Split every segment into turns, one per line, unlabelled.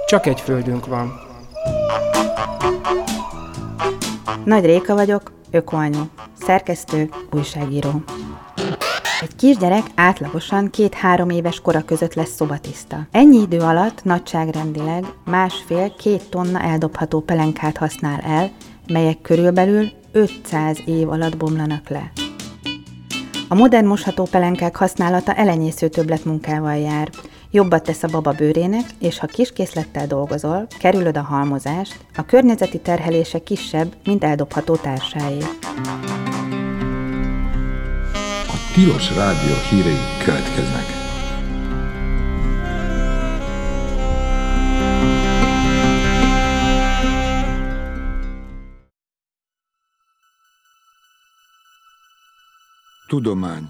Csak egy földünk van.
Nagy Réka vagyok, ökoanyu, szerkesztő, újságíró. Egy kisgyerek átlagosan 2-3 éves kora között lesz szobatiszta. Ennyi idő alatt nagyságrendileg 1,5-2 tonna eldobható pelenkát használ el, melyek körülbelül 500 év alatt bomlanak le. A modern mosható pelenkák használata elenyésző többletmunkával jár. Jobbat tesz a baba bőrének, és ha kiskészlettel dolgozol, kerülöd a halmozást, a környezeti terhelése kisebb, mint eldobható társáé.
A Tilos Rádió hírei következnek. Tudomány.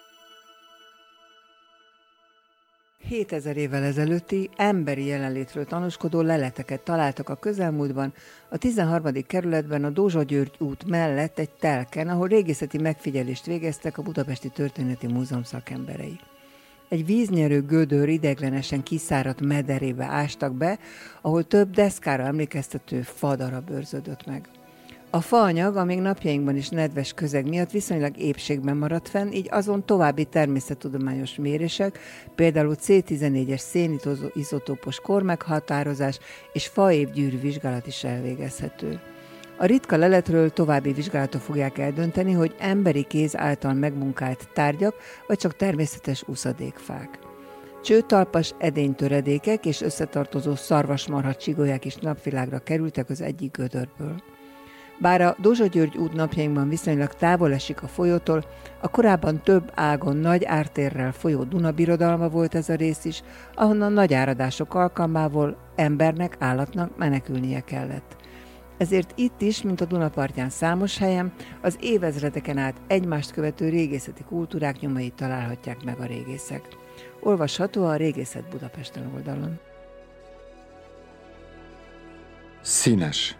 7000 évvel ezelőtti emberi jelenlétről tanúskodó leleteket találtak a közelmúltban, a 13. kerületben a Dózsa György út mellett egy telken, ahol régészeti megfigyelést végeztek a Budapesti Történeti Múzeum szakemberei. Egy víznyerő gödör ideiglenesen kiszáradt mederébe ástak be, ahol több deszkára emlékeztető fadarab őrződött meg. A faanyag, amíg napjainkban is nedves közeg miatt viszonylag épségben maradt fenn, így azon további természettudományos mérések, például C14-es szénizotópos kormeghatározás és faévgyűrű vizsgálat is elvégezhető. A ritka leletről további vizsgálatok fogják eldönteni, hogy emberi kéz által megmunkált tárgyak, vagy csak természetes uszadékfák. Csőtalpas edénytöredékek és összetartozó szarvasmarha csigolyák is napvilágra kerültek az egyik gödörből. Bár a Dózsa György út napjainkban viszonylag távol esik a folyótól, a korábban több ágon nagy ártérrel folyó Duna birodalma volt ez a rész is, ahonnan nagy áradások alkalmából embernek, állatnak menekülnie kellett. Ezért itt is, mint a Duna partján számos helyen, az évezredeken át egymást követő régészeti kultúrák nyomait találhatják meg a régészek. Olvasható a Régészet Budapesten oldalon.
Színes.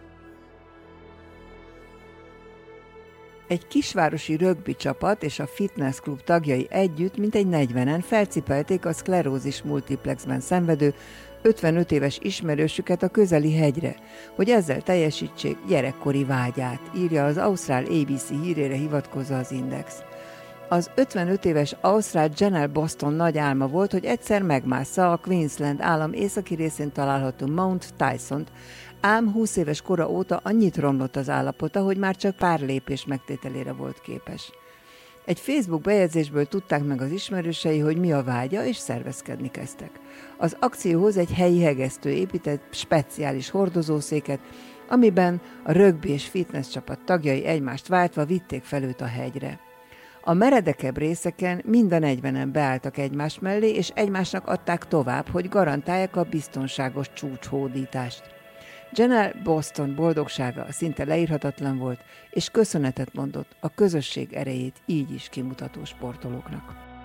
Egy kisvárosi rögbi csapat és a fitness klub tagjai együtt mintegy 40-en felcipelték a szklerózis multiplexben szenvedő 55 éves ismerősüket a közeli hegyre, hogy ezzel teljesítsék gyerekkori vágyát, írja az ausztrál ABC hírére hivatkozva az Index. Az 55 éves ausztrál Janelle Boston nagy álma volt, hogy egyszer megmássza a Queensland állam északi részén található Mount Tyson-t, ám 20 éves kora óta annyit romlott az állapota, hogy már csak pár lépés megtételére volt képes. Egy Facebook bejegyzésből tudták meg az ismerősei, hogy mi a vágya, és szervezkedni kezdtek. Az akcióhoz egy helyi hegesztő épített speciális hordozószéket, amiben a rögbi és fitness csapat tagjai egymást váltva vitték fel őt a hegyre. A meredekebb részeken mind a 40-en beálltak egymás mellé, és egymásnak adták tovább, hogy garantálják a biztonságos csúcshódítást. Janelle Boston boldogsága szinte leírhatatlan volt, és köszönetet mondott a közösség erejét így is kimutató sportolóknak.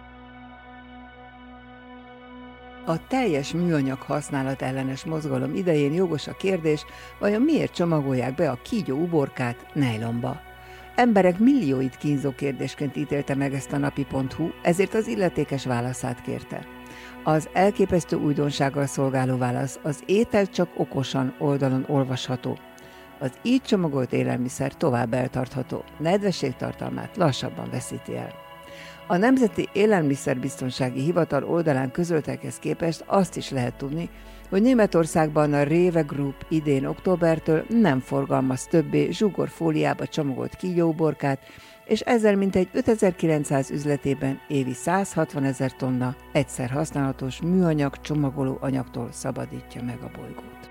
A teljes műanyag használat ellenes mozgalom idején jogos a kérdés, vajon miért csomagolják be a kígyó uborkát nejlonba? Emberek millióit kínzó kérdésként ítélte meg ezt a napi.hu, ezért az illetékes válaszát kérte. Az elképesztő újdonsággal szolgáló válasz az Étel csak okosan oldalon olvasható. Az így csomagolt élelmiszer tovább eltartható, nedvességtartalmát lassabban veszíti el. A Nemzeti Élelmiszerbiztonsági Hivatal oldalán közöltekhez képest azt is lehet tudni, hogy Németországban a Rewe Group idén októbertől nem forgalmaz többé zsugorfóliába csomagolt kígyóuborkát, és ezzel mintegy 5900 üzletében évi 160 000 tonna egyszer használatos műanyag csomagoló anyagtól szabadítja meg a bolygót.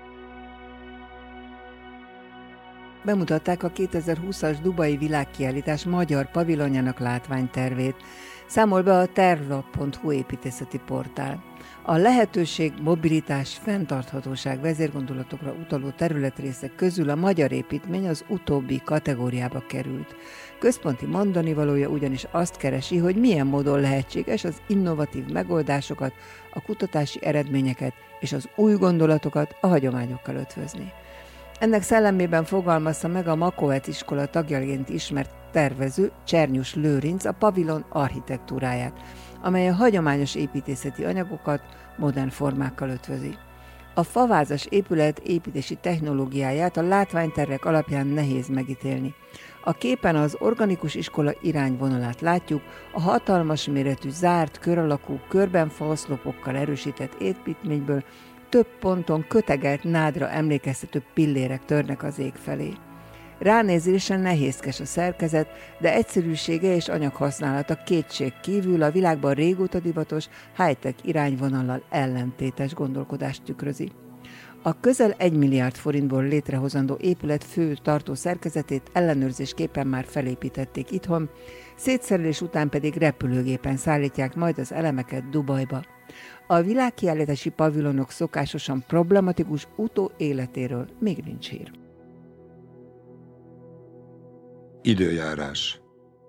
Bemutatták a 2020-as Dubai világkiállítás magyar pavilonjának látványtervét, számol be a tervlap.hu építészeti portál. A lehetőség, mobilitás, fenntarthatóság vezérgondolatokra utaló területrészek közül a magyar építmény az utóbbi kategóriába került. Központi mondanivalója ugyanis azt keresi, hogy milyen módon lehetséges az innovatív megoldásokat, a kutatási eredményeket és az új gondolatokat a hagyományokkal ötvözni. Ennek szellemében fogalmazta meg a Makovec iskola tagjaként ismert tervező Csernyus Lőrinc a pavilon architektúráját, amely a hagyományos építészeti anyagokat modern formákkal ötvözi. A favázas épület építési technológiáját a látványtervek alapján nehéz megítélni. A képen az organikus iskola irányvonalát látjuk, a hatalmas méretű, zárt, kör alakú, körben faoszlopokkal erősített építményből több ponton kötegelt nádra emlékeztető pillérek törnek az ég felé. Ránézésen nehézkes a szerkezet, de egyszerűsége és anyaghasználata kétség kívül a világban régóta divatos, high-tech irányvonallal ellentétes gondolkodást tükrözi. A közel 1 milliárd forintból létrehozandó épület fő tartó szerkezetét ellenőrzésképpen már felépítették itthon, szétszerelés után pedig repülőgépen szállítják majd az elemeket Dubajba. A világkiállítási pavilonok szokásosan problematikus utóéletéről még nincs hír.
Időjárás.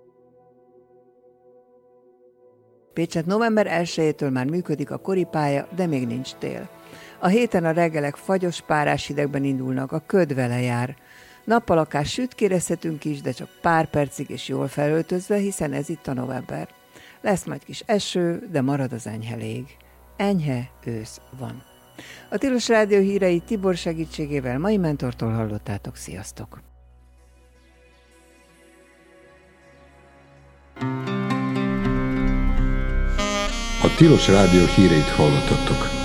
Pécset november 1-től már működik a koripálya, de még nincs tél. A héten a reggelek fagyos párás hidegben indulnak, a köd vele jár. Nappal akár sütkérezhetünk is, de csak pár percig és jól felöltözve, hiszen ez itt a november. Lesz majd kis eső, de marad az enyhe lég. Enyhe ősz van. A Tilos Rádió híreit Tibor segítségével Mai Mentortól hallottátok. Sziasztok!
A Tilos Rádió híreit hallottatok.